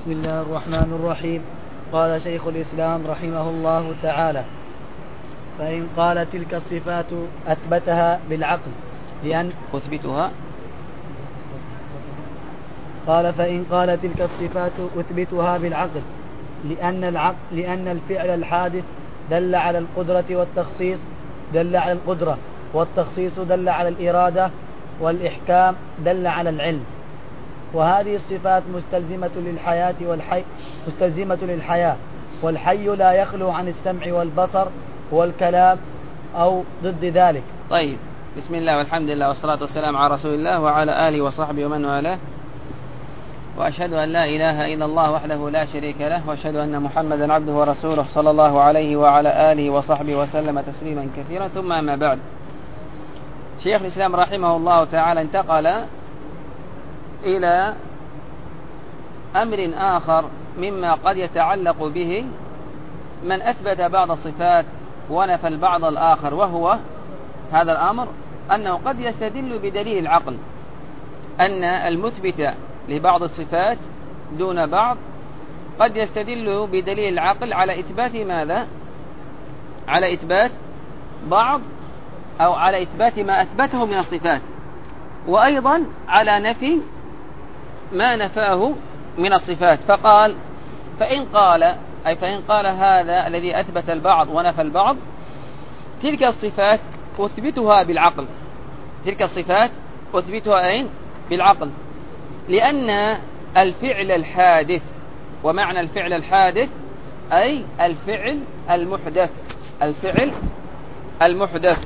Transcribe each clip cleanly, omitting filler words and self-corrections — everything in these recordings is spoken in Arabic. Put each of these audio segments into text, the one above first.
بسم الله الرحمن الرحيم. قال شيخ الإسلام رحمه الله تعالى: فإن قال تلك الصفات أثبتها بالعقل لأن أثبتها. قال: فإن قال تلك الصفات أثبتها بالعقل لأن الفعل الحادث دل على القدرة والتخصيص دل على الإرادة، والإحكام دل على العلم. وهذه الصفات مستلزمة للحياة، والحي لا يخلو عن السمع والبصر والكلام أو ضد ذلك. طيب، بسم الله والحمد لله والصلاة والسلام على رسول الله وعلى آله وصحبه ومن والاه، وأشهد أن لا إله إلا الله وحده لا شريك له، وأشهد أن محمدا عبده ورسوله صلى الله عليه وعلى آله وصحبه وسلم تسليما كثيرا. ثم أما بعد، شيخ الإسلام رحمه الله تعالى انتقل إلى أمر آخر مما قد يتعلق به من أثبت بعض الصفات ونفى البعض الآخر، وهو هذا الأمر أنه قد يستدل بدليل العقل، أن المثبت لبعض الصفات دون بعض قد يستدل بدليل العقل على إثبات ماذا؟ على إثبات بعض أو على إثبات ما أثبته من الصفات، وأيضا على نفي ما نفاه من الصفات. فقال: فإن قال هذا الذي أثبت البعض ونفى البعض تلك الصفات أثبتها بالعقل. تلك الصفات أثبتها أين؟ بالعقل، لأن الفعل الحادث، ومعنى الفعل الحادث أي الفعل المحدث. الفعل المحدث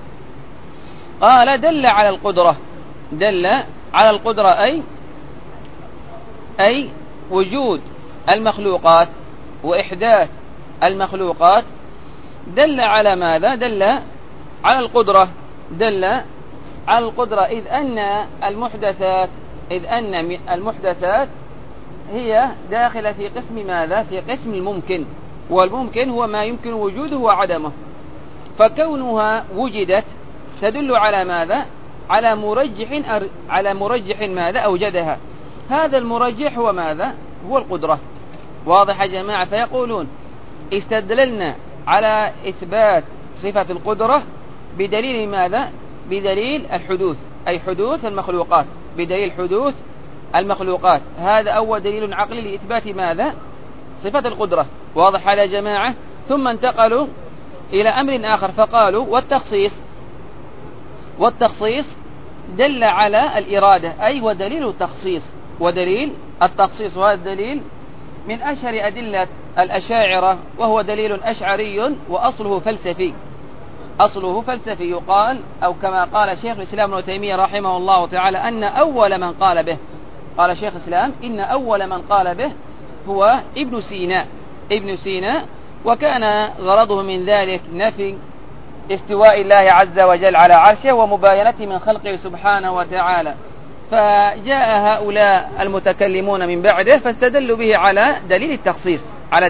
قال دل على القدرة. دل على القدرة أي وجود المخلوقات وإحداث المخلوقات. دل على ماذا؟ دل على القدرة. دل على القدرة إذ أن المحدثات هي داخلة في قسم ماذا؟ في قسم الممكن، والممكن هو ما يمكن وجوده وعدمه. فكونها وجدت تدل على ماذا؟ على مرجح ماذا أوجدها. هذا المرجح هو ماذا؟ هو القدرة. واضح يا جماعة؟ فيقولون استدللنا على إثبات صفة القدرة بدليل ماذا؟ بدليل الحدوث، أي حدوث المخلوقات، بدليل حدوث المخلوقات. هذا أول دليل عقلي لإثبات ماذا؟ صفة القدرة. واضح هذا يا جماعة؟ ثم انتقلوا إلى أمر آخر فقالوا والتخصيص دل على الإرادة، أي ودليل التخصيص. وهذا الدليل من أشهر أدلة الأشاعرة، وهو دليل أشعري وأصله فلسفي. يقال أو كما قال شيخ الإسلام ابن تيمية رحمه الله تعالى أن أول من قال به، قال شيخ الإسلام إن أول من قال به هو ابن سينا، وكان غرضه من ذلك نفي استواء الله عز وجل على عرشه ومباينته من خلقه سبحانه وتعالى. فجاء هؤلاء المتكلمون من بعده فاستدلوا به على دليل التخصيص،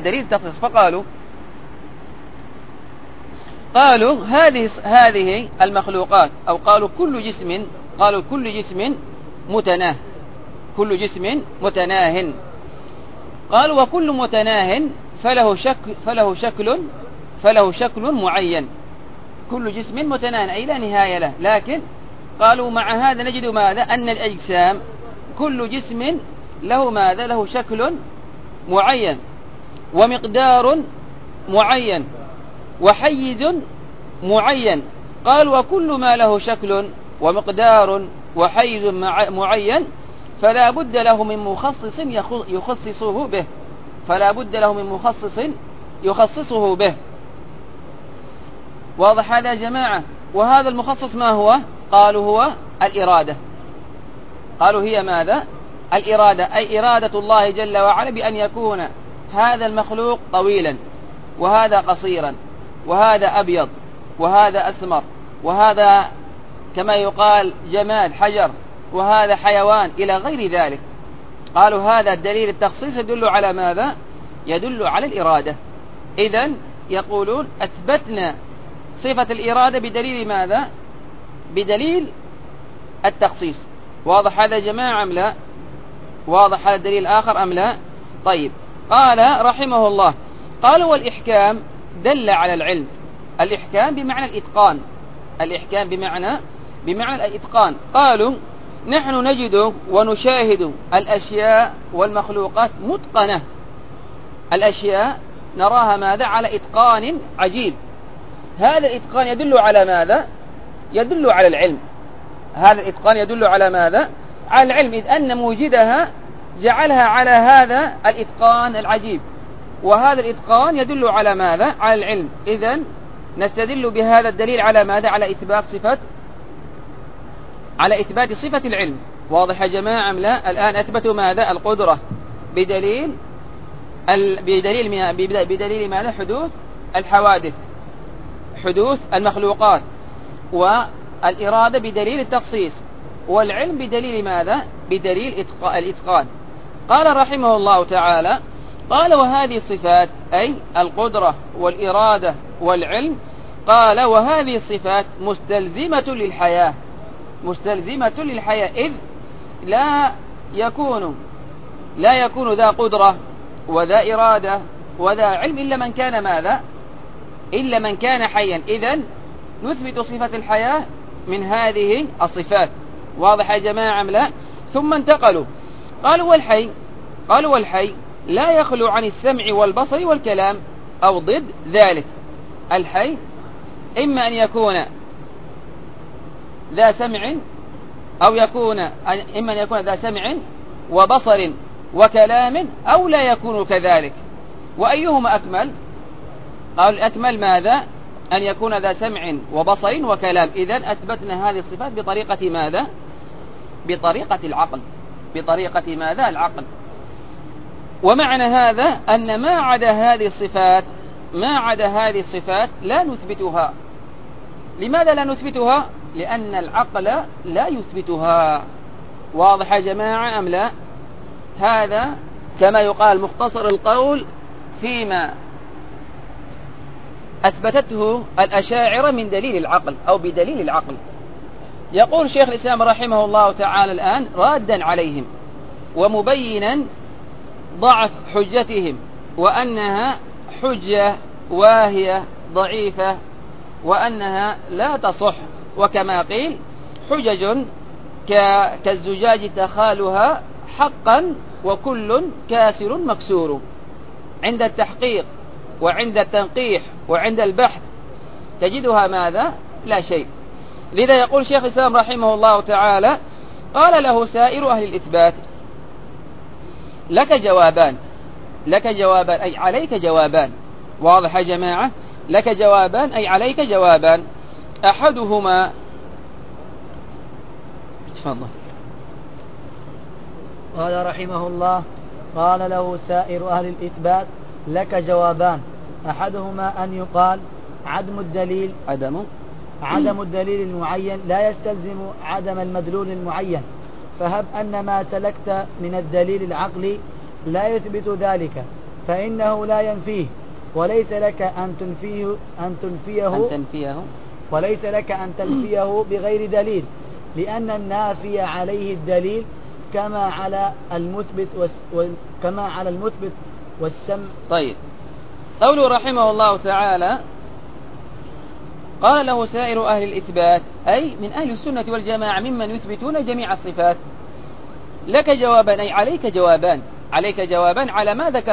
قالوا هذه المخلوقات، أو قالوا كل جسم متناه. قالوا وكل متناه فله شكل معين. كل جسم متناه أي لا نهاية له. لكن قالوا مع هذا نجد ماذا؟ أن الأجسام كل جسم له ماذا؟ له شكل معين ومقدار معين وحيز معين. قال وكل ما له شكل ومقدار وحيز معين فلا بد له من مخصص يخصصه به. واضح هذا يا جماعة؟ وهذا المخصص ما هو؟ قالوا هو الإرادة. قالوا هي ماذا؟ الإرادة، أي إرادة الله جل وعلا بأن يكون هذا المخلوق طويلا وهذا قصيرا وهذا أبيض وهذا أسمر وهذا كما يقال جماد حجر وهذا حيوان إلى غير ذلك. قالوا هذا الدليل التخصيص يدل على ماذا؟ يدل على الإرادة. إذن يقولون أثبتنا صفة الإرادة بدليل ماذا؟ بدليل التخصيص. واضح هذا يا جماعة أم لا؟ واضح هذا الدليل الآخر أم لا؟ طيب، قال رحمه الله: قالوا والإحكام دل على العلم. الإحكام بمعنى الإتقان، الإحكام بمعنى الإتقان. قالوا: نحن نجد ونشاهد الأشياء والمخلوقات متقنة، الأشياء نراها ماذا؟ على إتقان عجيب. هذا الإتقان يدل على ماذا؟ يدل على العلم. هذا الإتقان يدل على ماذا؟ على العلم، إذ أن موجدها جعلها على هذا الإتقان العجيب، وهذا الإتقان يدل على ماذا؟ على العلم. إذن نستدل بهذا الدليل على ماذا؟ على إثبات صفة العلم. واضح يا جماعة أم لا؟ الآن أثبتوا ماذا؟ القدرة بدليل ماذا؟ حدوث الحوادث، حدوث المخلوقات، والإرادة بدليل التخصيص، والعلم بدليل ماذا؟ بدليل الإتقان. قال رحمه الله تعالى: قال وهذه الصفات، أي القدرة والإرادة والعلم، قال وهذه الصفات مستلزمة للحياة، مستلزمة للحياة، إذ لا يكون ذا قدرة وذا إرادة وذا علم إلا من كان ماذا؟ إلا من كان حيا. إذن نثبت صفة الحياة من هذه الصفات. واضح يا جماعة أم لا؟ ثم انتقلوا قالوا والحي لا يخلو عن السمع والبصر والكلام، أو ضد ذلك. الحي إما أن يكون ذا سمع، أو إما أن يكون ذا سمع وبصر وكلام، أو لا يكون كذلك. وأيهما أكمل؟ قالوا الأكمل ماذا؟ أن يكون ذا سمع وبصر وكلام. إذن أثبتنا هذه الصفات بطريقة ماذا؟ بطريقة العقل، بطريقة ماذا؟ العقل. ومعنى هذا أن ما عدا هذه الصفات لا نثبتها. لماذا لا نثبتها؟ لأن العقل لا يثبتها. واضح يا جماعة أم لا؟ هذا كما يقال مختصر القول فيما أثبتته الأشاعرة من دليل العقل أو بدليل العقل. يقول شيخ الإسلام رحمه الله تعالى الآن رادا عليهم ومبينا ضعف حجتهم، وأنها حجة واهية ضعيفة، وأنها لا تصح. وكما قيل: حجج كالزجاج تخالها حقا، وكل كاسر مكسور. عند التحقيق وعند التنقيح وعند البحث تجدها ماذا؟ لا شيء. لذا يقول شيخ الإسلام رحمه الله تعالى: قال له سائر أهل الإثبات: لك جوابان أي عليك جوابان. واضح يا جماعة؟ لك جوابان أي عليك جوابان. أحدهما، تفضل. قال رحمه الله: قال له سائر أهل الإثبات: لك جوابان. أحدهما أن يقال عدم الدليل المعين لا يستلزم عدم المدلول المعين، فهب أن ما سلكت من الدليل العقلي لا يثبت ذلك، فإنه لا ينفيه، وليس لك أن تنفيه بغير دليل، لأن النافي عليه الدليل كما على المثبت والسمع. طيب، قوله رحمه الله تعالى: قال له سائر أهل الإثبات، أي من أهل السنة والجماعة ممن يثبتون جميع الصفات. لك جوابان أي عليك جوابان على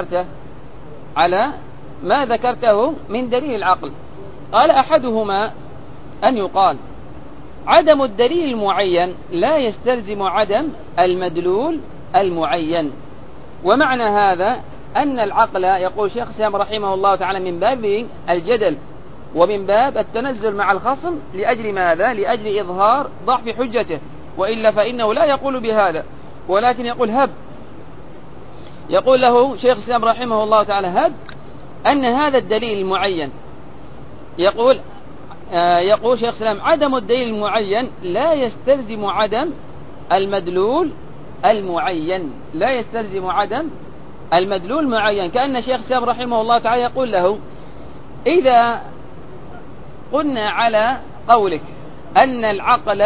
ما ذكرته من دليل العقل. قال: أحدهما أن يقال عدم الدليل المعين لا يستلزم عدم المدلول المعين. ومعنى هذا أن العقل، يقول شيخ الإسلام رحمه الله تعالى، من باب الجدل ومن باب التنزل مع الخصم، لأجل ماذا؟ لأجل إظهار ضعف حجته، وإلا فإنه لا يقول بهذا، ولكن يقول هب. يقول له شيخ الإسلام رحمه الله تعالى: هب أن هذا الدليل المعين، يقول شيخ الإسلام: عدم الدليل المعين لا يستلزم عدم المدلول المعين، لا يستلزم عدم المدلول المعين. كأن شيخ الإسلام رحمه الله تعالى يقول له: إذا قلنا على قولك أن العقل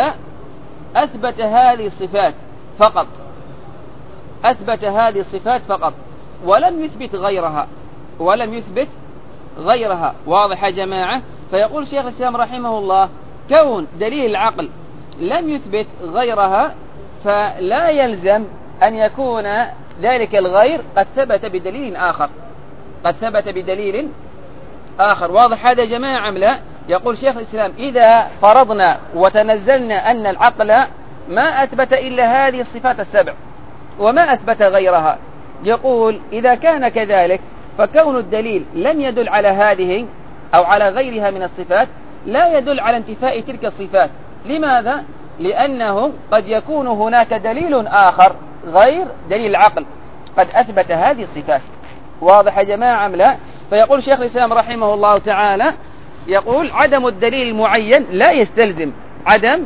أثبت هذه الصفات فقط، ولم يثبت غيرها، ولم يثبت غيرها. واضح يا جماعة؟ فيقول شيخ الإسلام رحمه الله كون دليل العقل لم يثبت غيرها فلا يلزم أن يكون ذلك الغير قد ثبت بدليل آخر، قد ثبت بدليل آخر. واضح هذا يا جماعة أم لا؟ يقول شيخ الإسلام إذا فرضنا وتنزلنا أن العقل ما أثبت إلا هذه الصفات السبع وما أثبت غيرها، يقول إذا كان كذلك فكون الدليل لم يدل على هذه أو على غيرها من الصفات لا يدل على انتفاء تلك الصفات. لماذا؟ لأنه قد يكون هناك دليل آخر غير دليل العقل قد أثبت هذه الصفات. واضح يا جماعة أم لا؟ فيقول شيخ الإسلام رحمه الله تعالى يقول عدم الدليل المعين لا يستلزم عدم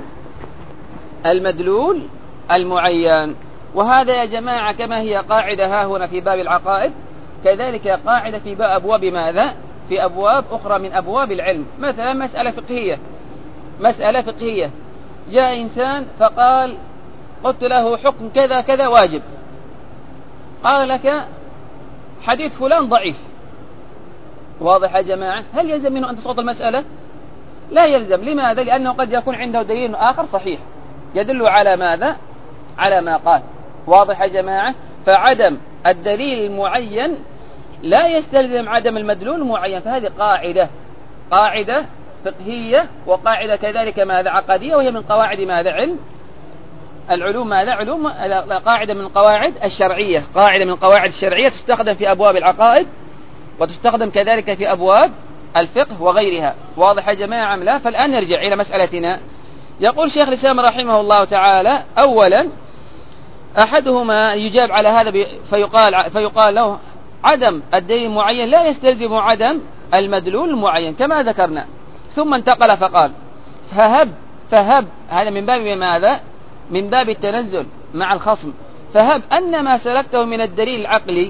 المدلول المعين. وهذا يا جماعة كما هي قاعدة ها هنا في باب العقائد كذلك قاعدة في أبواب ماذا؟ في أبواب أخرى من أبواب العلم. مثلا مسألة فقهية جاء إنسان فقال قلت له حكم كذا كذا واجب، قال لك حديث فلان ضعيف. واضح يا جماعة؟ هل يلزم منه أن تسقط المسألة؟ لا يلزم. لماذا؟ لأنه قد يكون عنده دليل آخر صحيح يدل على ماذا؟ على ما قال. واضح يا جماعة؟ فعدم الدليل المعين لا يستلزم عدم المدلول المعين. فهذه قاعدة فقهية وقاعدة كذلك ماذا؟ عقدية، وهي من قواعد ماذا؟ علم العلوم ماذا؟ علوم قاعدة من قواعد الشرعية، قاعدة من القواعد الشرعية تستخدم في أبواب العقائد وتستخدم كذلك في أبواب الفقه وغيرها. واضح يا جماعة أم لا؟ فالآن نرجع إلى مسألتنا. يقول شيخ الإسلام رحمه الله تعالى أولا أحدهما يجاب على هذا فيقال له عدم الدليل المعين لا يستلزم عدم المدلول المعين كما ذكرنا. ثم انتقل فقال فهب هذا من باب ماذا؟ من باب التنزل مع الخصم. فهب أن ما سلكته من الدليل العقلي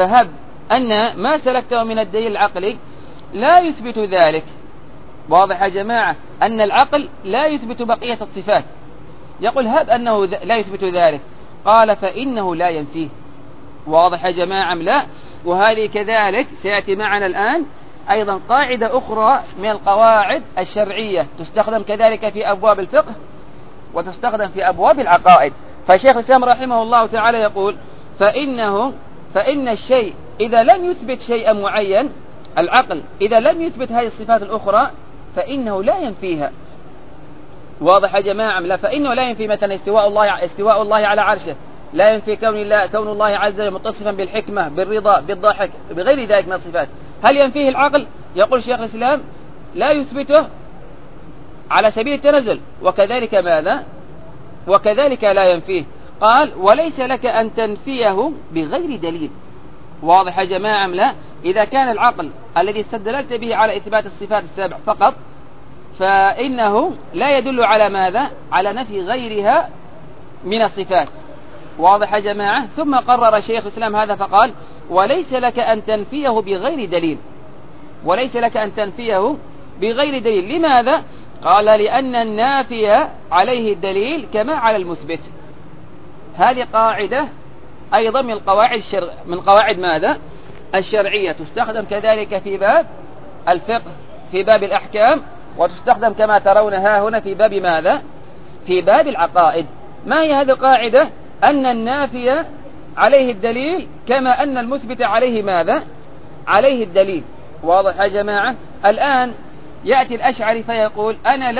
لا يثبت ذلك. واضح يا جماعة؟ أن العقل لا يثبت بقية الصفات. يقول هب أنه لا يثبت ذلك، قال فإنه لا ينفيه. واضح يا جماعة أم لا؟ وهذه كذلك سيأتي معنا الآن أيضا قاعدة أخرى من القواعد الشرعية تستخدم كذلك في أبواب الفقه وتستخدم في أبواب العقائد. فالشيخ الإسلام رحمه الله تعالى يقول فإن الشيء إذا لم يثبت شيئا معين، العقل إذا لم يثبت هذه الصفات الأخرى فإنه لا ينفيها. واضح يا جماعة؟ لا، فإنه لا ينفي مثلا استواء الله على عرشه، لا ينفي كون الله عز وجل متصفا بالحكمة بالرضا بالضحك بغير ذلك من الصفات. هل ينفيه العقل؟ يقول شيخ الإسلام لا يثبته على سبيل التنزل، وكذلك ماذا؟ وكذلك لا ينفيه. قال وليس لك أن تنفيه بغير دليل. واضح يا جماعة لا؟ إذا كان العقل الذي استدللت به على إثبات الصفات السبع فقط فإنه لا يدل على ماذا؟ على نفي غيرها من الصفات. واضح يا جماعة؟ ثم قرر شيخ الإسلام هذا فقال وليس لك أن تنفيه بغير دليل. وليس لك أن تنفيه بغير دليل. لماذا؟ قال لأن النافي عليه الدليل كما على المثبت. هذه قاعدة أيضا من قواعد ماذا؟ الشرعية، تستخدم كذلك في باب الفقه في باب الأحكام، وتستخدم كما ترون ها هنا في باب ماذا؟ في باب العقائد. ما هي هذه القاعدة؟ أن النافي عليه الدليل كما أن المثبت عليه ماذا؟ عليه الدليل. واضح يا جماعة؟ الآن يأتي الأشعري فيقول أنا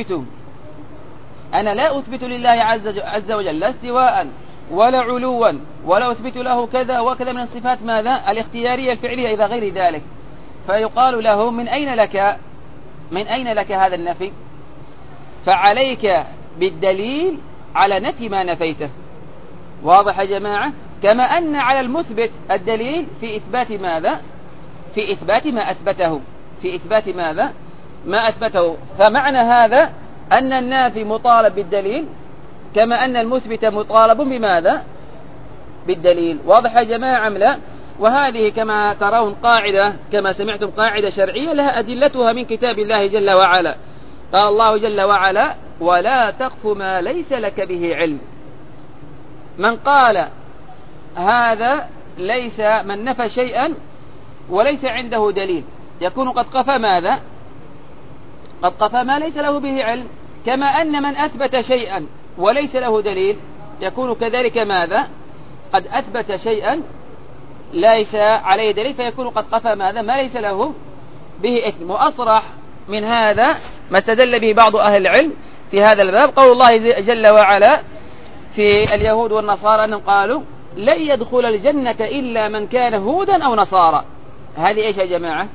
لا أثبت لله عز وجل لا استواء ولا علوا ولا أثبت له كذا وكذا من الصفات ماذا؟ الاختيارية الفعلية إلى غير ذلك. فيقال له من أين لك هذا النفي؟ فعليك بالدليل على نفي ما نفيته. واضح يا جماعة؟ كما أن على المثبت الدليل في إثبات ماذا؟ في إثبات ما أثبته. في إثبات ماذا؟ ما أثبته. فمعنى هذا أن النافي مطالب بالدليل كما أن المثبت مطالب بماذا؟ بالدليل. واضح يا جماعة لا؟ وهذه كما ترون قاعدة كما سمعتم قاعدة شرعية لها أدلتها من كتاب الله جل وعلا. قال الله جل وعلا ولا تقف ما ليس لك به علم. من قال هذا ليس من نفى شيئا وليس عنده دليل يكون قد قفى ماذا؟ قد قفى ما ليس له به علم. كما أن من أثبت شيئا وليس له دليل يكون كذلك ماذا؟ قد أثبت شيئا ليس عليه دليل، فيكون قد قفى ماذا؟ ما ليس له به إثم. وأصرح من هذا ما استدل به بعض أهل العلم في هذا الباب قول الله جل وعلا في اليهود والنصارى أنهم قالوا لن يدخل الجنة إلا من كان هودا أو نصارى. هذه إيش يا جماعة؟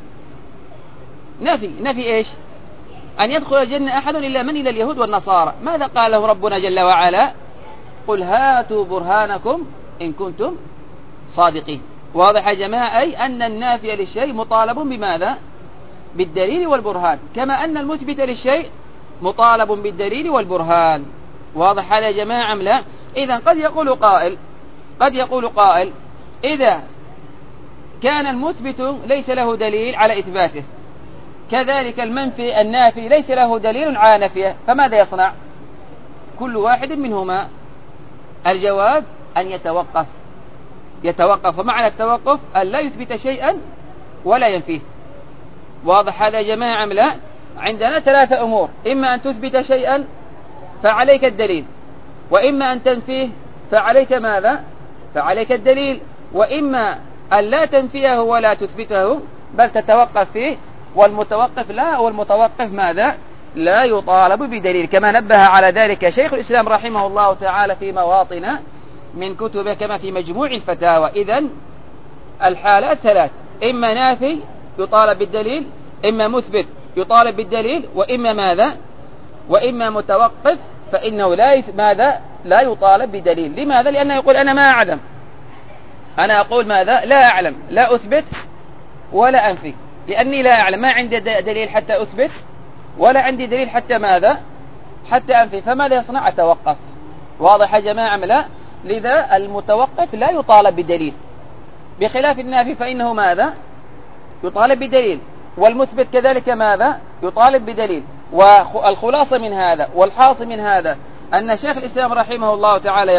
نفي إيش؟ أن يدخل الجنة أحد إلا من إلى اليهود والنصارى. ماذا قاله ربنا جل وعلا؟ قل هاتوا برهانكم إن كنتم صادقين. واضح يا جماعة؟ أي أن النافي للشيء مطالب بماذا؟ بالدليل والبرهان، كما أن المثبت للشيء مطالب بالدليل والبرهان. واضح هذا يا جماعة أم لا؟ إذن قد يقول قائل إذا كان المثبت ليس له دليل على إثباته، كذلك المنفي النافي ليس له دليل على نفيه، فماذا يصنع كل واحد منهما؟ الجواب أن يتوقف. ومعنى التوقف أن لا يثبت شيئا ولا ينفيه. واضح هذا يا جماعة أم لا؟ عندنا ثلاثة أمور: إما أن تثبت شيئا فعليك الدليل، وإما أن تنفيه فعليك ماذا؟ فعليك الدليل، وإما أن لا تنفيه ولا تثبته بل تتوقف فيه، والمتوقف ماذا؟ لا يطالب بدليل، كما نبه على ذلك شيخ الإسلام رحمه الله تعالى في مواطن من كتبه كما في مجموع الفتاوى. إذن الحالات ثلاث: إما نافي يطالب بالدليل، إما مثبت يطالب بالدليل، وإما ماذا؟ وإما متوقف فإنه لا يطالب بدليل. لماذا؟ لأنه يقول أنا ما أعلم، أنا أقول ماذا؟ لا أعلم، لا أثبت ولا أنفي، لأني لا أعلم، ما عندي دليل حتى أثبت ولا عندي دليل حتى ماذا؟ حتى أنفي. فماذا يصنع؟ أتوقف. واضح يا جماعة لا؟ لذا المتوقف لا يطالب بدليل، بخلاف النافي فإنه ماذا؟ يطالب بدليل، والمثبت كذلك ماذا؟ يطالب بدليل. والخلاصة من هذا والحاصل من هذا أن شيخ الإسلام رحمه الله تعالى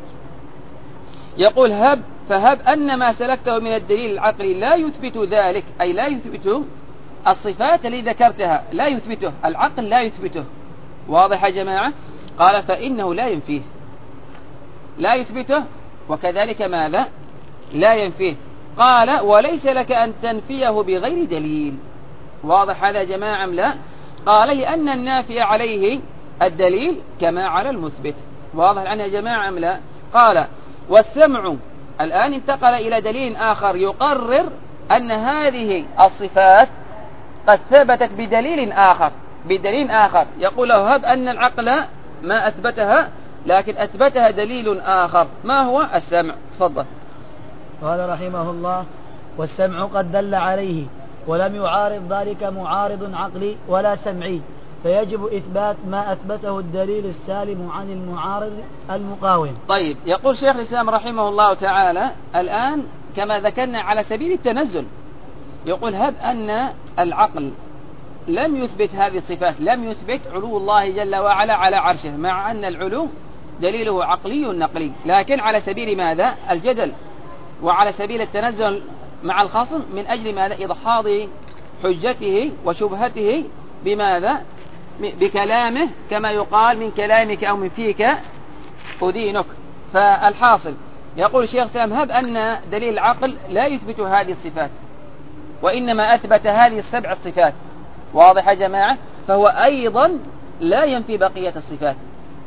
يقول فهب أن ما سلكته من الدليل العقلي لا يثبت ذلك، أي لا يثبت الصفات التي ذكرتها، لا يثبته العقل، لا يثبته. واضح يا جماعة؟ قال فإنه لا ينفيه، لا يثبته وكذلك ماذا؟ لا ينفيه. قال وليس لك أن تنفيه بغير دليل. واضح هذا يا جماعة لا؟ قال لأن النافي عليه الدليل كما على المثبت. واضح الآن يا جماعة لا؟ قال والسمع الآن انتقل إلى دليل آخر يقرر أن هذه الصفات قد ثبتت بدليل آخر يقول له هب أن العقل ما أثبتها، لكن أثبتها دليل آخر. ما هو؟ السمع. تفضل. قال رحمه الله والسمع قد دل عليه ولم يعارض ذلك معارض عقلي ولا سمعي، فيجب إثبات ما أثبته الدليل السالم عن المعارض المقاوم. طيب، يقول شيخ الإسلام رحمه الله تعالى الآن كما ذكرنا على سبيل التنزل، يقول هب أن العقل لم يثبت هذه الصفات، لم يثبت علو الله جل وعلا على عرشه، مع أن العلو دليله عقلي نقلي، لكن على سبيل ماذا؟ الجدل، وعلى سبيل التنزل مع الخصم من أجل ماذا؟ إدحاض حجته وشبهته بماذا؟ بكلامه، كما يقال من كلامك أو من فيك أدينك. فالحاصل يقول الشيخ سام هب أن دليل العقل لا يثبت هذه الصفات، وإنما أثبت هذه السبع الصفات. واضح يا جماعة؟ فهو أيضا لا ينفي بقية الصفات.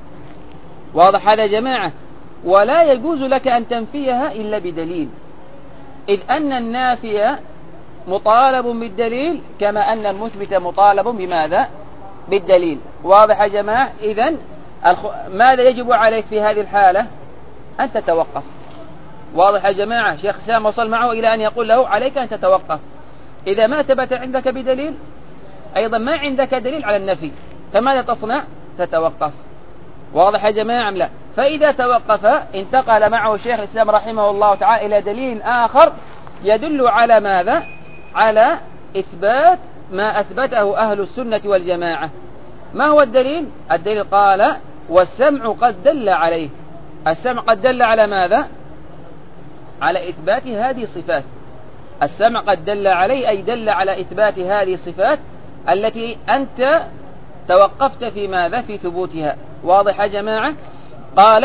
واضح هذا يا جماعة؟ ولا يجوز لك أن تنفيها إلا بدليل، إذ أن النافي مطالب بالدليل كما أن المثبت مطالب بماذا؟ بالدليل. واضح يا جماعة؟ إذن ماذا يجب عليك في هذه الحالة؟ أن تتوقف. واضح يا جماعة؟ شيخ سام وصل معه إلى أن يقول له عليك أن تتوقف. إذا ما ثبت عندك بدليل، أيضا ما عندك دليل على النفي، فماذا تصنع؟ تتوقف. واضح يا جماعة؟ لا. فإذا توقف انتقل معه شيخ الإسلام رحمه الله تعالى إلى دليل آخر يدل على ماذا؟ على إثبات ما أثبته أهل السنة والجماعة. ما هو الدليل؟ الدليل قال والسمع قد دل عليه. السمع قد دل على ماذا؟ على إثبات هذه الصفات. السمع قد دل عليه، أي دل على إثبات هذه الصفات التي أنت توقفت في ماذا؟ في ثبوتها. واضح يا جماعة؟ قال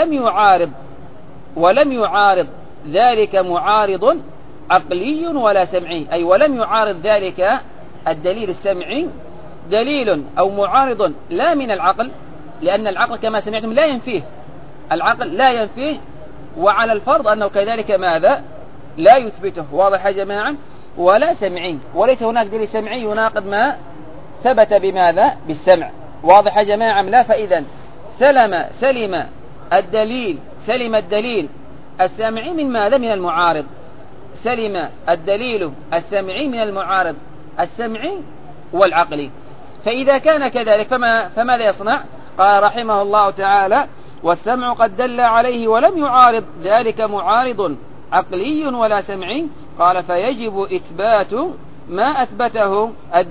ولم يعارض ذلك معارض عقلي ولا سمعي، أي ولم يعارض ذلك الدليل السمعي دليل أو معارض لا من العقل، لأن العقل كما سمعتم لا ينفيه، العقل لا ينفيه، وعلى الفرض أنه كذلك ماذا؟ لا يثبته. واضح يا جماعة؟ ولا سمعي، وليس هناك دليل سمعي يناقض ما ثبت بماذا؟ بالسمع. واضح يا جماعة؟ لا. فإذا سلم الدليل السمعي من ماذا؟ من المعارض. سلم الدليل السمعي من المعارض السمعي والعقلي. فإذا كان كذلك فماذا يصنع؟ قال رحمه الله تعالى: والسمع قد دل عليه ولم يعارض ذلك معارض عقلي ولا سمعي. قال: فيجب إثبات ما أثبته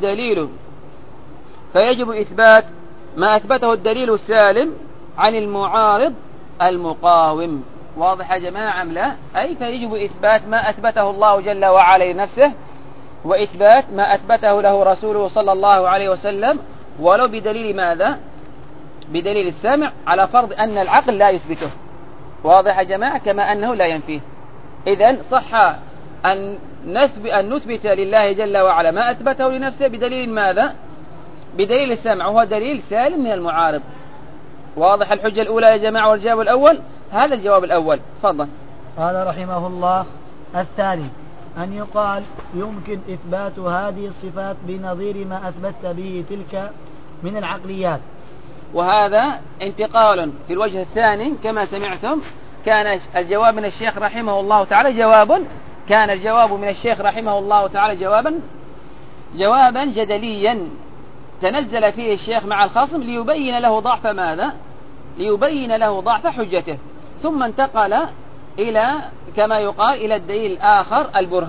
الدليل السالم عن المعارض المقاوم. واضح يا جماعة أم لا؟ أي فيجب إثبات ما أثبته الله جل وعلا لنفسه، وإثبات ما أثبته له رسوله صلى الله عليه وسلم، ولو بدليل ماذا؟ بدليل السمع، على فرض أن العقل لا يثبته. واضح يا جماعة؟ كما أنه لا ينفيه. إذن صح أن نثبت لله جل وعلا ما أثبته لنفسه بدليل ماذا؟ بدليل السمع، وهو دليل سالم من المعارض. واضح الحجة الأولى يا جماعة؟ والجواب الأول هذا الجواب الأول. تفضل. قال رحمه الله: الثاني أن يقال يمكن إثبات هذه الصفات بنظير ما أثبت به تلك من العقليات. وهذا انتقال في الوجه الثاني كما سمعتم. كان الجواب من الشيخ رحمه الله تعالى جوابا جدليا تنزل فيه الشيخ مع الخصم ليبين له ضعف ماذا؟ ليبين له ضعف حجته، ثم انتقل إلى كما يقال إلى الدليل الآخر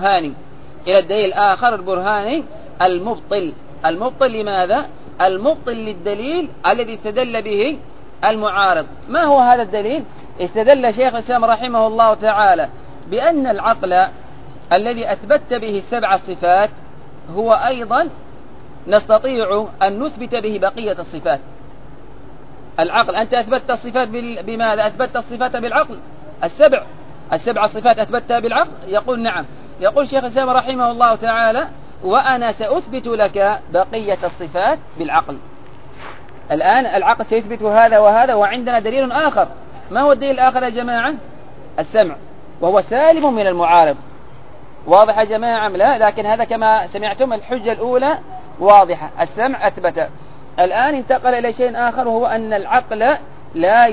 البرهاني، المبطل لماذا؟ المبطل للدليل الذي استدل به المعارض. ما هو هذا الدليل؟ استدل شيخ الإسلام رحمه الله تعالى بأن العقل الذي أثبت به السبع الصفات هو أيضا نستطيع أن نثبت به بقية الصفات. العقل أنت أثبتت الصفات بماذا؟ أثبتت الصفات بالعقل، السبع صفات أثبتها بالعقل؟ يقول نعم. يقول شيخ الإسلام رحمه الله تعالى: وأنا سأثبت لك بقية الصفات بالعقل. الآن العقل سيثبت هذا وهذا، وعندنا دليل آخر. ما هو الدليل الآخر يا جماعة؟ السمع، وهو سالم من المعارض. واضح يا جماعة لا؟ لكن هذا كما سمعتم الحجة الأولى واضحة، السمع أثبت. الآن انتقل إلى شيء آخر، وهو أن العقل لا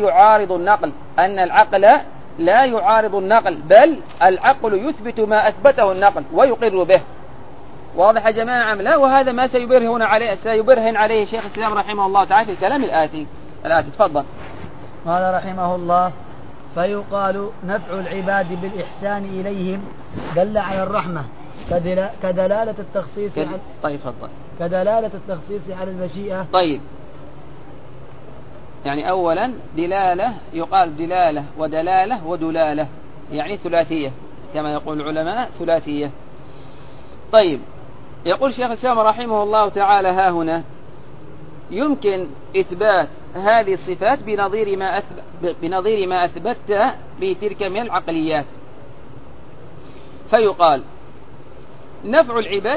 يعارض النقل، بل العقل يثبت ما أثبته النقل ويقر به. واضح يا جماعة لا؟ وهذا ما سيبرهن عليه شيخ الإسلام رحمه الله تعالى في الكلام الآتي. تفضل. قال رحمه الله: فيقال نفع العباد بالإحسان إليهم دل على الرحمة كدلالة التخصيص طيب فضل. كدلالة التخصيص على المشيئة. طيب، يعني أولا دلالة، يقال دلالة ودلالة ودلالة، يعني ثلاثية كما يقول العلماء، ثلاثية. طيب، يقول شيخ الإسلام رحمه الله تعالى ها هنا: يمكن إثبات هذه الصفات بنظير ما أثبت به تلك من العقليات. فيقال نفع العباد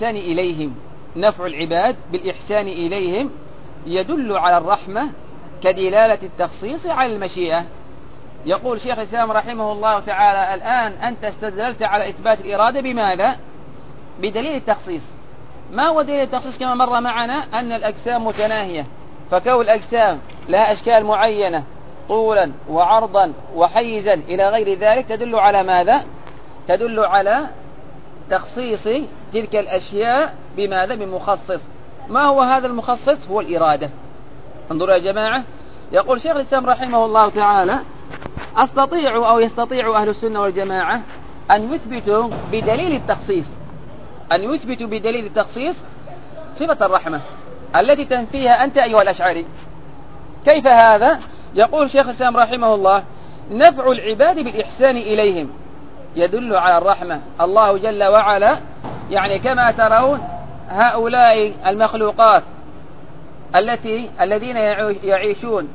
بالإحسان إليهم يدل على الرحمة كدلالة التخصيص على المشيئة. يقول شيخ الإسلام رحمه الله تعالى: الآن أنت استدللت على إثبات الإرادة بماذا؟ بدليل التخصيص. ما هو دليل التخصيص؟ كما مر معنا أن الأجسام متناهية، فكون الأجسام لها أشكال معينة طولا وعرضا وحيزا إلى غير ذلك تدل على ماذا؟ تدل على تخصيص تلك الأشياء بماذا؟ بمخصص. ما هو هذا المخصص؟ هو الإرادة. انظروا يا جماعة، يقول شيخ الإسلام رحمه الله تعالى: يستطيع أهل السنة والجماعة أن يثبتوا بدليل التخصيص صفة الرحمة التي تنفيها أنت أيها الأشعري. كيف هذا؟ يقول شيخ الإسلام رحمه الله: نفع العباد بالإحسان إليهم يدل على الرحمة. الله جل وعلا يعني كما ترون هؤلاء المخلوقات الذين يعيشون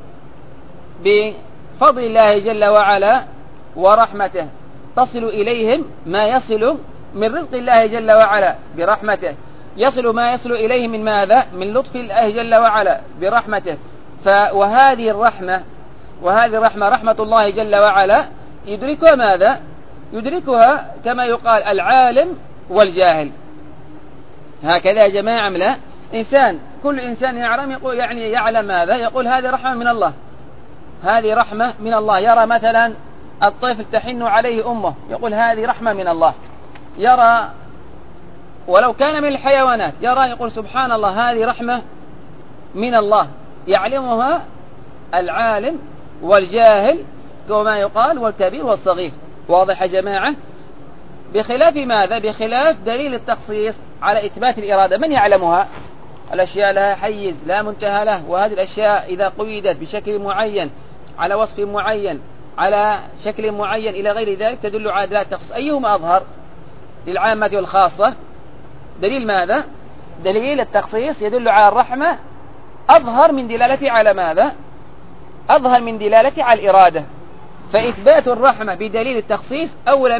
بفضل الله جل وعلا ورحمته، تصل إليهم ما يصل من رزق الله جل وعلا برحمته، يصل ما يصل إليه من ماذا؟ من لطف الله جل وعلا برحمته. وهذه الرحمة رحمة الله جل وعلا يدركها ماذا؟ يدركها كما يقال العالم والجاهل. هكذا يا جماعة لا كل إنسان يعلم ماذا؟ يقول هذه رحمة من الله، هذه رحمة من الله. يرى مثلا الطفل تحن عليه أمه، يقول هذه رحمة من الله. يرى ولو كان من الحيوانات يقول سبحان الله هذه رحمة من الله، يعلمها العالم والجاهل كما يقال والكبير والصغير. واضح يا جماعة؟ بخلاف ماذا؟ بخلاف دليل التخصيص على إثبات الإرادة، من يعلمها؟ الأشياء لها حيز لا منتهى له، وهذه الأشياء إذا قيدت بشكل معين على وصف معين على شكل معين إلى غير ذلك تدل على دلالة التخصيص. أيهما أظهر للعامة والخاصة؟ دليل ماذا؟ دليل التخصيص يدل على الرحمة أظهر من دلالته على ماذا؟ أظهر من دلالته على الإرادة. فإثبات الرحمة بدليل التخصيص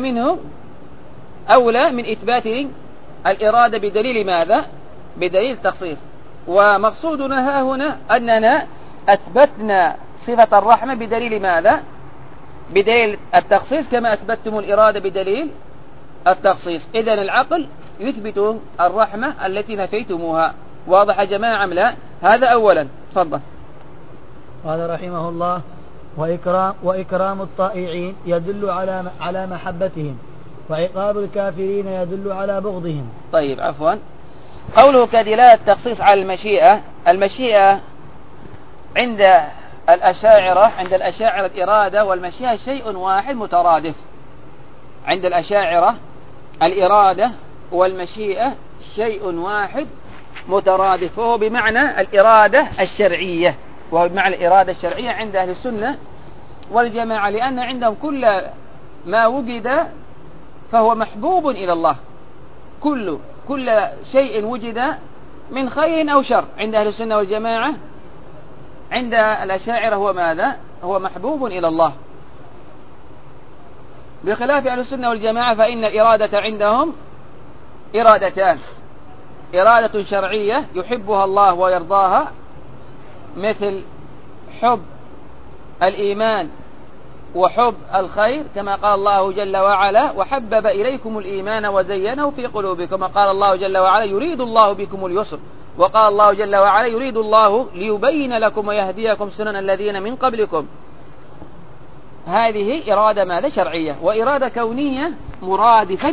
أولى من إثبات الإرادة بدليل ماذا؟ بدليل التخصيص. ومقصودنا ها هنا أننا أثبتنا صفة الرحمة بدليل ماذا؟ بدليل التخصيص كما أثبتتم الإرادة بدليل التخصيص. إذن العقل يثبت الرحمة التي نفيتموها. واضح يا جماعة أم لا؟ هذا أولا. تفضل. قال رحمه الله: وإكرام الطائعين يدل على محبتهم، وعقاب الكافرين يدل على بغضهم. طيب عفوا، قوله كدلالة التخصيص على المشيئة عند الأشاعرة الإرادة والمشيئة شيء واحد مترادف. عند الأشاعرة الإرادة والمشيئة شيء واحد مترادف، وهو بمعنى الإرادة الشرعية، عند أهل السنة والجماعة، لأن عندهم كل ما وجد فهو محبوب إلى الله. كل شيء وجد من خير أو شر عند أهل السنة والجماعة، عند الأشاعرة هو ماذا؟ هو محبوب إلى الله. بخلاف أهل السنة والجماعة فإن الإرادة عندهم إرادتان: إرادة شرعية يحبها الله ويرضاها، مثل حب الإيمان وحب الخير، كما قال الله جل وعلا: وحبب إليكم الإيمان وزينه في قلوبكم. قال الله جل وعلا: يريد الله بكم اليسر. وقال الله جل وعلا: يريد الله ليبين لكم ويهديكم سنن الذين من قبلكم. هذه إرادة ماذا؟ شرعية. وإرادة كونية مرادفة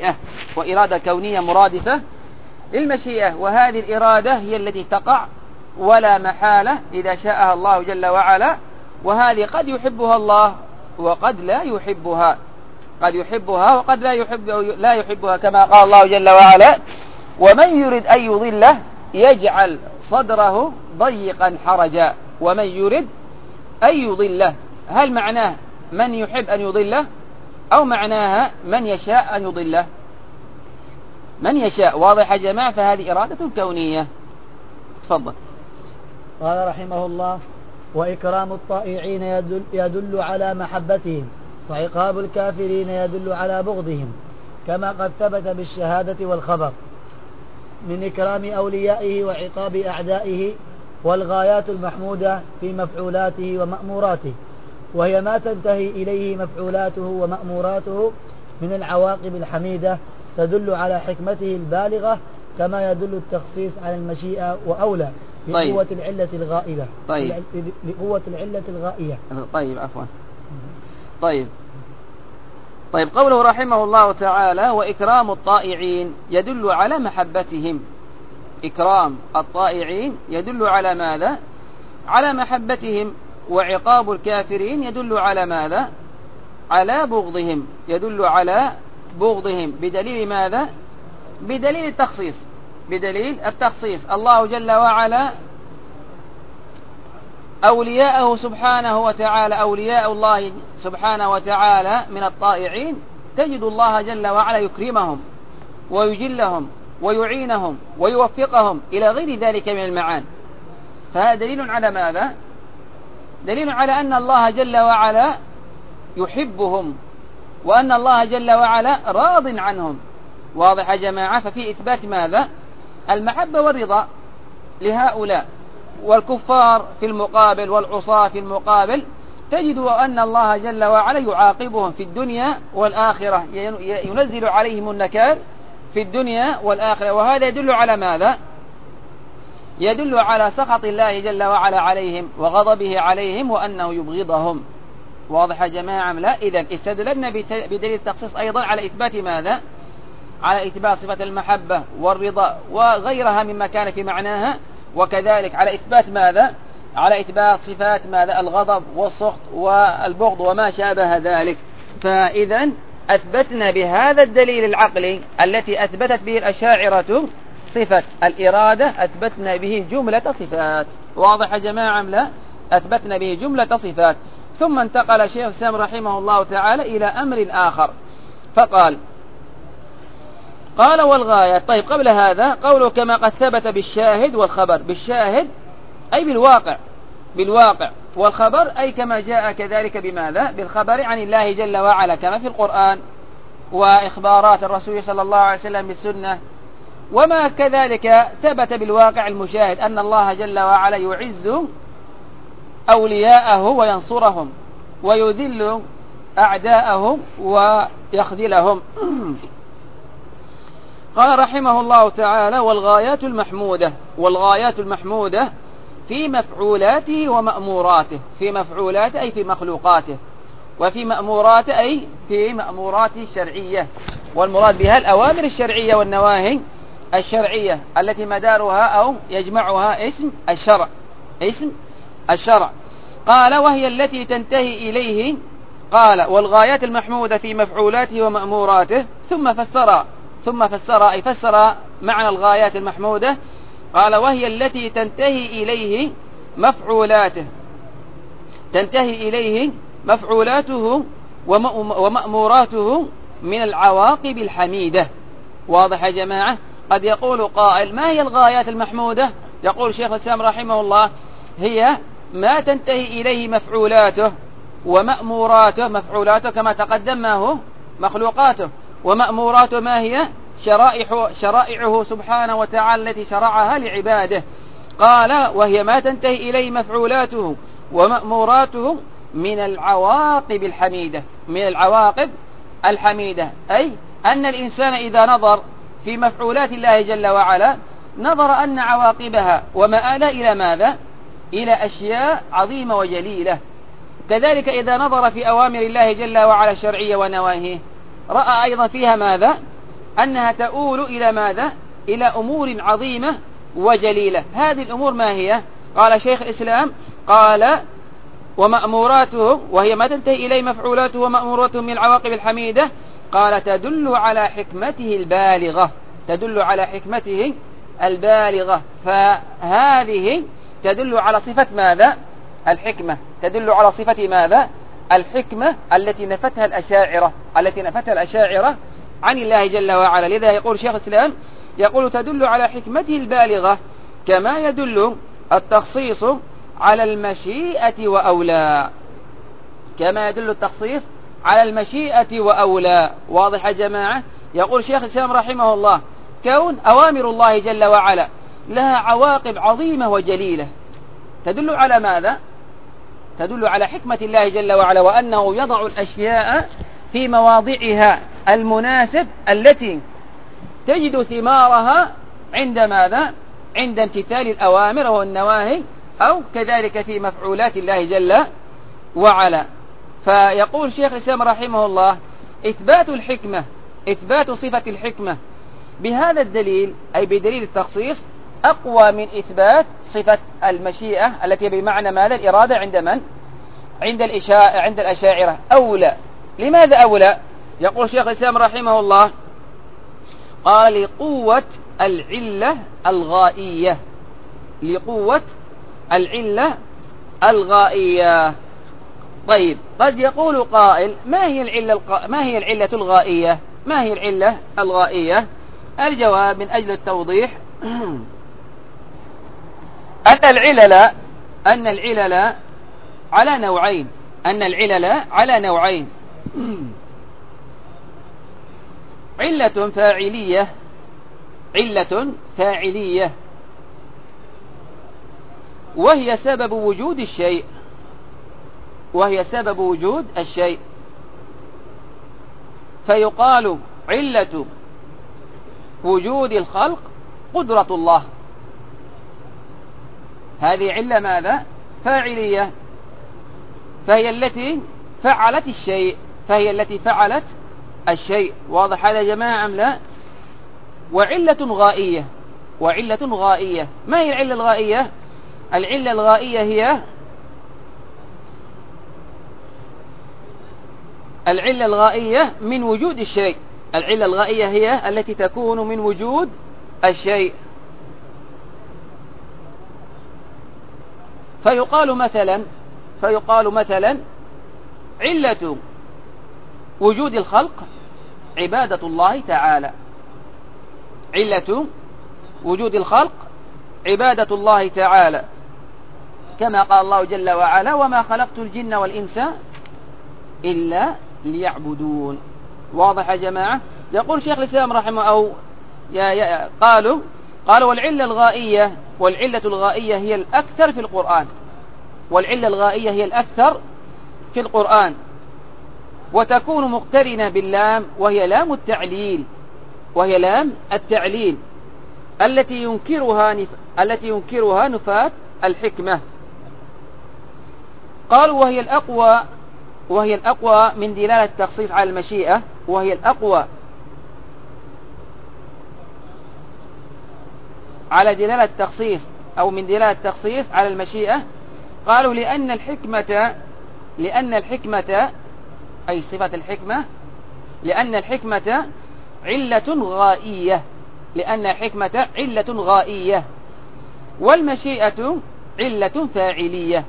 للمشيئة. وهذه الإرادة هي التي تقع ولا محالة إذا شاءها الله جل وعلا، وهذه قد يحبها الله وقد لا يحبها، وقد لا يحبها كما قال الله جل وعلا: ومن يرد أن يضله يجعل صدره ضيقا حرجا. ومن يرد أن يضله، هل معناه من يحب أن يضله أو معناها من يشاء أن يضله؟ من يشاء. واضح يا جماعة؟ فهذه إرادة كونية. تفضل. قال رحمه الله: وإكرام الطائعين يدل على محبتهم، وعقاب الكافرين يدل على بغضهم، كما قد ثبت بالشهادة والخبر من إكرام أوليائه وعقاب أعدائه، والغايات المحمودة في مفعولاته ومأموراته، وهي ما تنتهي إليه مفعولاته ومأموراته من العواقب الحميدة، تدل على حكمته البالغة، كما يدل التخصيص على المشيئة، وأولى لقوة العلة الغائبة. لقوة العلة الغائية. طيب عفوا. طيب قوله رحمه الله تعالى: وإكرام الطائعين يدل على محبتهم. إكرام الطائعين يدل على ماذا؟ على محبتهم. وعقاب الكافرين يدل على ماذا؟ على بغضهم. يدل على بغضهم بدليل ماذا؟ بدليل التخصيص. الله جل وعلا أولياء الله سبحانه وتعالى من الطائعين تجد الله جل وعلا يكرمهم ويجلهم ويعينهم ويوفقهم إلى غير ذلك من المعاني. فهذا دليل على ماذا؟ دليل على أن الله جل وعلا يحبهم، وأن الله جل وعلا راض عنهم. واضح يا جماعة؟ ففي إثبات ماذا؟ المحبة والرضا لهؤلاء. والكفار في المقابل والعصاة في المقابل تجد أن الله جل وعلا يعاقبهم في الدنيا والآخرة، ينزل عليهم النكال في الدنيا والآخرة. وهذا يدل على ماذا؟ يدل على سخط الله جل وعلا عليهم وغضبه عليهم وأنه يبغضهم. واضح يا جماعة؟ لا. إذن استدللنا بدليل التخصيص أيضا على إثبات ماذا؟ على إثبات صفة المحبة والرضا وغيرها مما كان في معناها، وكذلك على إثبات ماذا؟ على إثبات صفات ماذا؟ الغضب والسخط والبغض وما شابه ذلك. فإذا أثبتنا بهذا الدليل العقلي التي أثبتت به الأشاعرة صفة الإرادة، أثبتنا به جملة صفات. واضح يا جماعة؟ لا. أثبتنا به جملة صفات. ثم انتقل شيخ الإسلام رحمه الله تعالى إلى أمر آخر فقال والغاية. طيب، قبل هذا قوله كما قد ثبت بالشاهد والخبر. بالشاهد أي بالواقع، والخبر أي كما جاء كذلك بماذا؟ بالخبر عن الله جل وعلا كما في القرآن وإخبارات الرسول صلى الله عليه وسلم بالسنة. وما كذلك ثبت بالواقع المشاهد أن الله جل وعلا يعز أولياءه وينصرهم ويذل أعداءهم ويخذلهم. قال رحمه الله تعالى والغايات المحمودة في مفعولاته ومأموراته. في مفعولاته أي في مخلوقاته، وفي مأموراته أي في مأموراته الشرعية، والمراد بها الأوامر الشرعية والنواهي الشرعية التي مدارها أو يجمعها اسم الشرع. قال وهي التي تنتهي إليه. قال والغايات المحمودة في مفعولاته ومأموراته. ثم فسر أي فسر معنى الغايات المحمودة. قال وهي التي تنتهي إليه مفعولاته ومأموراته من العواقب الحميدة. واضح يا جماعة؟ قد يقول قائل ما هي الغايات المحمودة؟ يقول شيخ الإسلام رحمه الله هي ما تنتهي إليه مفعولاته ومأموراته. مفعولاته كما تقدم ما هو مخلوقاته، ومأموراته ما هي شرائعه سبحانه وتعالى التي شرعها لعباده. قال وهي ما تنتهي إليه مفعولاته ومأموراته من العواقب الحميدة. أي أن الإنسان إذا نظر في مفعولات الله جل وعلا نظر أن عواقبها ومآلها إلى ماذا؟ إلى أشياء عظيمة وجليلة. كذلك إذا نظر في أوامر الله جل وعلا الشرعية ونواهيه رأى أيضا فيها ماذا؟ أنها تؤول إلى ماذا؟ إلى أمور عظيمة وجليلة. هذه الأمور ما هي؟ قال شيخ الإسلام قال ومأموراته وهي ما تنتهي إليه مفعولاته ومأموراته من العواقب الحميدة. قال تدل على حكمته البالغة. فهذه تدل على صفة ماذا؟ الحكمة. تدل على صفة ماذا؟ الحكمة التي نفتها الأشاعرة عن الله جل وعلا. لذا يقول شيخ الإسلام يقول تدل على حكمته البالغة كما يدل التخصيص على المشيئة وأولى. واضح يا جماعة؟ يقول شيخ الإسلام رحمه الله كون أوامر الله جل وعلا لها عواقب عظيمة وجليلة تدل على ماذا؟ تدل على حكمة الله جل وعلا، وأنه يضع الأشياء في مواضعها المناسب التي تجد ثمارها عند ماذا؟ عند امتثال الأوامر والنواهي، أو كذلك في مفعولات الله جل وعلا. فيقول شيخ الإسلام رحمه الله إثبات صفة الحكمة بهذا الدليل أي بدليل التخصيص أقوى من إثبات صفة المشيئة التي بمعنى ماذا؟ الإرادة عند من؟ عند الأشاعرة. أولى. لماذا أولى؟ يقول شيخ الإسلام رحمه الله قال لقوة العلة الغائية. طيب، قد يقول قائل: ما هي العلة الغائية؟ ما هي العلة الغائية؟ الجواب من أجل التوضيح أن العلل على نوعين. علة فاعلية وهي سبب وجود الشيء، فيقال علة وجود الخلق قدرة الله. هذه علة ماذا؟ فاعلية، فهي التي فعلت الشيء. واضح هذا يا جماعة أم لا؟ وعلة غائية. ما هي العلة الغائية؟ العلة الغائية من وجود الشيء. العلة الغائية هي التي تكون من وجود الشيء. فيقال مثلا علة وجود الخلق عبادة الله تعالى. علة وجود الخلق عبادة الله تعالى، كما قال الله جل وعلا: وما خلقت الجن والإنس إلا ليعبدون. واضح يا جماعة؟ يقول شيخ الإسلام رحمه قالوا والعلة الغائية هي الأكثر في القرآن، وتكون مقترنة باللام، وهي لام التعليل التي ينكرها نفاة الحكمة. قالوا وهي الأقوى من دلالة التخصيص على المشيئة، من دلالة التخصيص على المشيئة. قالوا لأن الحكمة أي صفة الحكمة، لأن الحكمة علة غائية، والمشيئة علة فاعلية.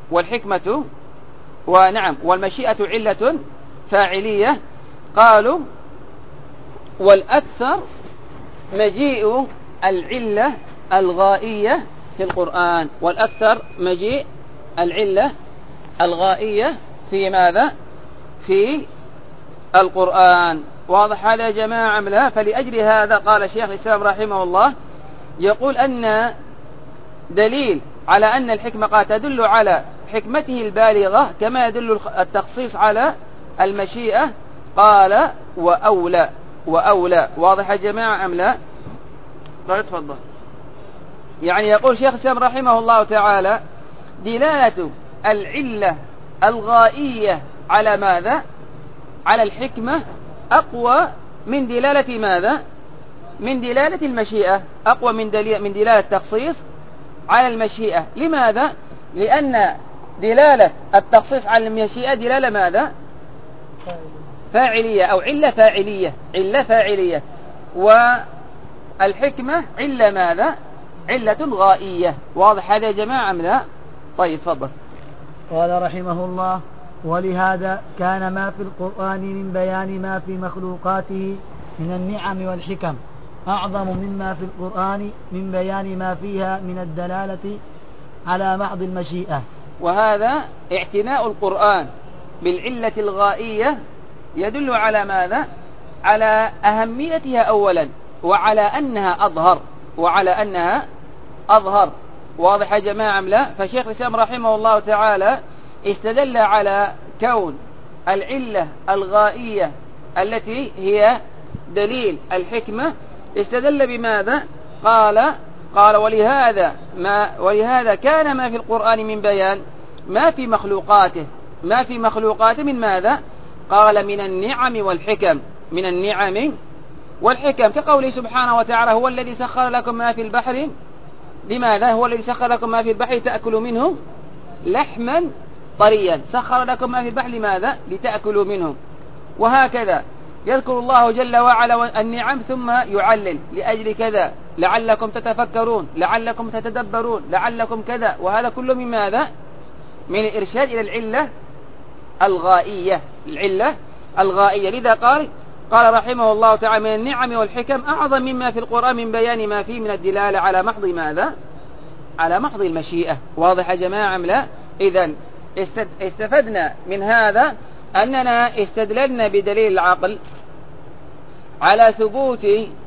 والمشيئة علة فاعلية. قالوا والأكثر مجيء العلة الغائية في القرآن. في ماذا؟ في القرآن. واضح هذا يا جماعة أم لا؟ فلأجل هذا قال شيخ الإسلام رحمه الله، يقول أن دليل على أن الحكمة قد تدل على حكمته البالغة كما يدل التخصيص على المشيئة. قال وأولى. واضح يا جماعة أم لا؟ تفضل. يعني يقول شيخ الإسلام رحمه الله تعالى: دلالة العلة الغائية على ماذا؟ على الحكمة أقوى من دلالة ماذا؟ من دلالة المشيئة، أقوى من دلالة التخصيص على المشيئة. لماذا؟ لأن دلالة التخصيص على المشيئة دلالة ماذا؟ فاعلية أو علة فاعلية. والحكمة علة ماذا؟ علة غائية. واضح هذا يا جماعة أم لا؟ طيب تفضل. قال رحمه الله: ولهذا كان ما في القرآن من بيان ما في مخلوقاته من النعم والحكم أعظم مما في القرآن من بيان ما فيها من الدلالة على محض المشيئة. وهذا اعتناء القرآن بالعلة الغائية يدل على ماذا؟ على أهميتها أولا، وعلى أنها أظهر. واضح يا جماعة أم لا؟ فشيخ الإسلام رحمه الله تعالى استدل على كون العلة الغائية التي هي دليل الحكمة، استدل بماذا؟ قال ولهذا كان ما في القرآن من بيان ما في مخلوقاته من ماذا؟ قال من النعم والحكم، كقوله سبحانه وتعالى: هو الذي سخر لكم ما في البحر. لماذا؟ هو الذي سخر لكم ما في البحر تأكلوا منه لحما طريا. سخر لكم ما في البحر لماذا؟ لتأكلوا منه. وهكذا يذكر الله جل وعلا النعم ثم يعلل: لأجل كذا، لعلكم تتفكرون، لعلكم تتدبرون، لعلكم كذا. وهذا كله من ماذا؟ من الإرشاد إلى العلة الغائية، العلة الغائية. لذا قال رحمه الله تعالى: من النعم والحكم أعظم مما في القرآن من بيان ما فيه من الدلالة على محض ماذا؟ على محض المشيئة. واضح يا جماعة أم لا؟ إذن استفدنا من هذا أننا استدللنا بدليل العقل على ثبوت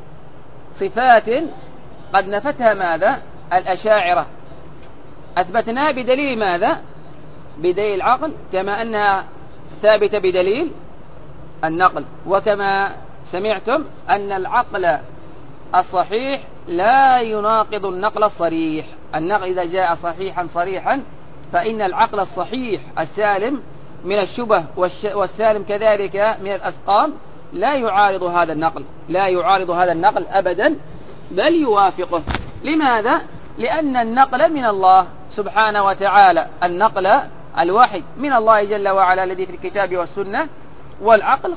صفات قد نفتها ماذا؟ الأشاعرة. أثبتناها بدليل ماذا؟ بدليل العقل، كما أنها ثابتة بدليل النقل. وكما سمعتم أن العقل الصحيح لا يناقض النقل الصريح. النقل إذا جاء صحيحا صريحا فإن العقل الصحيح السالم من الشبه والسالم كذلك من الأسقام لا يعارض هذا النقل، لا يعارض هذا النقل أبدا، بل يوافقه. لماذا؟ لأن النقل من الله سبحانه وتعالى، النقل الوحي من الله جل وعلا الذي في الكتاب والسنة، والعقل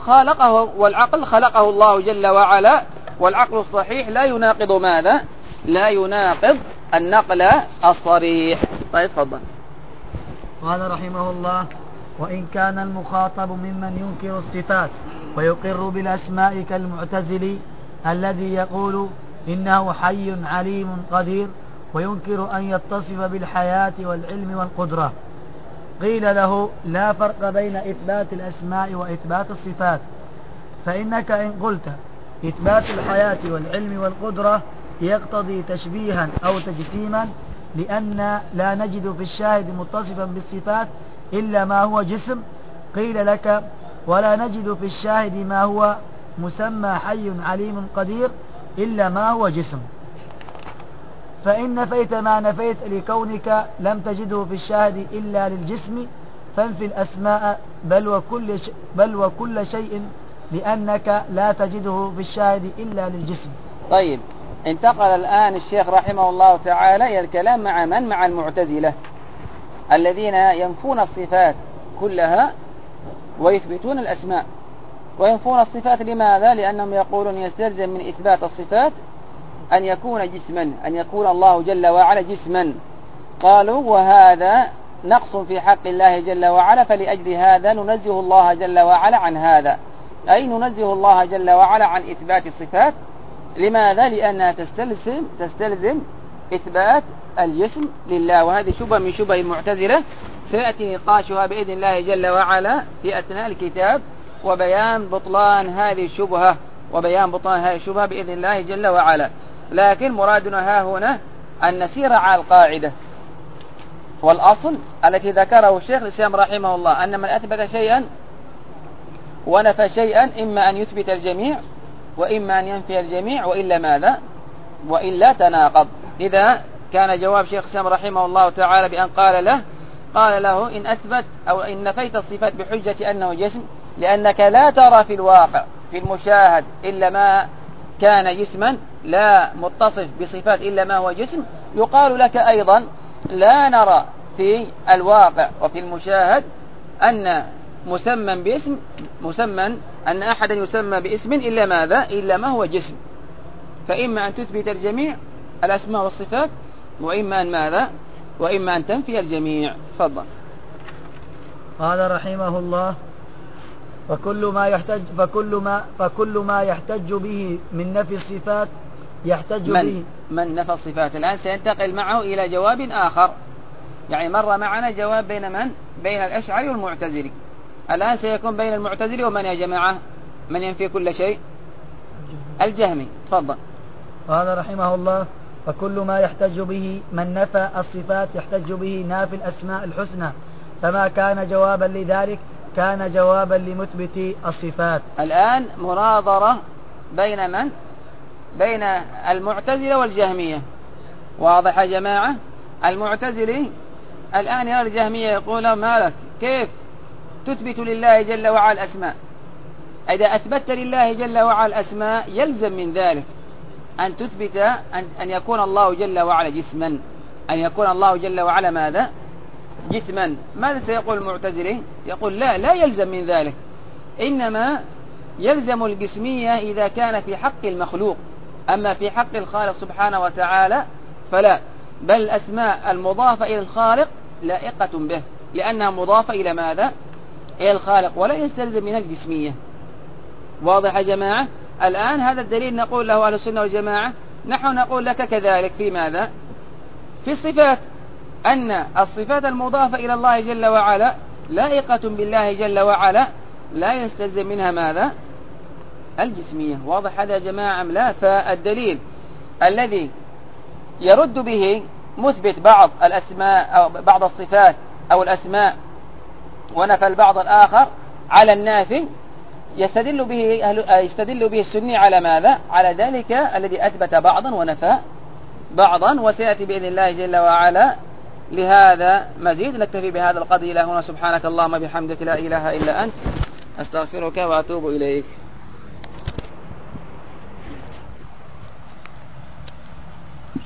خلقه الله جل وعلا، والعقل الصحيح لا يناقض ماذا؟ لا يناقض النقل الصريح. طيب تفضل. قال رحمه الله: وإن كان المخاطب ممن ينكر الصفات ويقر بالأسماء كالمعتزلي الذي يقول إنه حي عليم قدير وينكر أن يتصف بالحياة والعلم والقدرة، قيل له: لا فرق بين إثبات الأسماء وإثبات الصفات، فإنك إن قلت إثبات الحياة والعلم والقدرة يقتضي تشبيها أو تجسيما، لأن لا نجد في الشاهد متصفا بالصفات إلا ما هو جسم، قيل لك: ولا نجد في الشاهد ما هو مسمى حي عليم قدير إلا ما هو جسم. فإن نفيت ما نفيت لكونك لم تجده في الشاهد إلا للجسم، فانفي الأسماء بل وكل شيء لأنك لا تجده في الشاهد إلا للجسم. طيب، انتقل الآن الشيخ رحمه الله تعالى إلى الكلام مع المعتزلة الذين ينفون الصفات كلها ويثبتون الأسماء. وينفون الصفات لماذا؟ لأنهم يقولون يستلزم من إثبات الصفات أن يكون جسما، أن يكون الله جل وعلا جسما. قالوا: وهذا نقص في حق الله جل وعلا، فلأجل هذا ننزه الله جل وعلا عن هذا، أي ننزه الله جل وعلا عن إثبات الصفات. لماذا؟ لأنها تستلزم إثبات الجسم لله، وهذه شبهة من شبه المعتزلة سيأتي نقاشها بإذن الله جل وعلا في أثناء الكتاب، وبيان بطلان هذه الشبهة بإذن الله جل وعلا. لكن مرادنا ها هنا أن نسير على القاعدة والأصل التي ذكره الشيخ الإسلام رحمه الله، أن من أثبت شيئا ونفى شيئا إما أن يثبت الجميع وإما أن ينفي الجميع، وإلا ماذا؟ وإلا تناقض. إذا كان جواب الشيخ الإسلام رحمه الله تعالى بأن قال له: إن أثبت أو إن نفيت الصفات بحجة أنه جسم، لأنك لا ترى في الواقع في المشاهد إلا ما كان جسما، لا متصف بصفات إلا ما هو جسم، يقال لك أيضا: لا نرى في الواقع وفي المشاهد أن أن أحدا يسمى باسم إلا ماذا؟ إلا ما هو جسم. فإما أن تثبت الجميع الأسماء والصفات، وإما أن ماذا؟ وإما أن تنفي الجميع. تفضل. قال رحمه الله: فكل ما يحتج به من نفي الصفات يحتج به من نفى الصفات. الآن سينتقل معه إلى جواب آخر، يعني مر معنا جواب بين الأشعري والمعتزلي، الآن سيكون بين المعتزلي ومن يا جماعة؟ من ينفي كل شيء؟ الجهمي. تفضل. قال رحمه الله: فكل ما يحتج به من نفى الصفات يحتج به نافي الأسماء الحسنى، فما كان جوابا لذلك كان جوابا لمثبت الصفات. الآن مناظرة بين من؟ بين المعتزلة والجهمية. واضح يا جماعة؟ المعتزلي الآن يرى الجهمية يقول: ما لك؟ كيف تثبت لله جل وعلا الأسماء؟ إذا أثبتت لله جل وعلا الأسماء يلزم من ذلك أن تثبت أن يكون الله جل وعلا جسما، أن يكون الله جل وعلا ماذا؟ جسما. ماذا سيقول المعتزلي؟ يقول: لا يلزم من ذلك، إنما يلزم الجسمية إذا كان في حق المخلوق، أما في حق الخالق سبحانه وتعالى فلا، بل الأسماء المضافة إلى الخالق لائقة به، لأنها مضافة إلى ماذا؟ الخالق ولا يستلزم من الجسمية. واضح يا جماعة؟ الآن هذا الدليل نقول له أهل السنة والجماعة، نحن نقول لك كذلك في ماذا؟ في الصفات، أن الصفات المضافة إلى الله جل وعلا لائقة بالله جل وعلا، لا يستلزم منها ماذا؟ الجسمية. واضح هذا يا جماعة أم لا؟ فالدليل الذي يرد به مثبت بعض الأسماء أو بعض الصفات أو الأسماء ونفى البعض الآخر على النافي، يستدل به السني على ماذا؟ على ذلك الذي أثبت بعضا ونفى بعضا. وسيأتي بإذن الله جل وعلا لهذا مزيد. نكتفي بهذا القدر إلى هنا. سبحانك اللهم بحمدك لا إله إلا أنت، أستغفرك وأتوب إليك.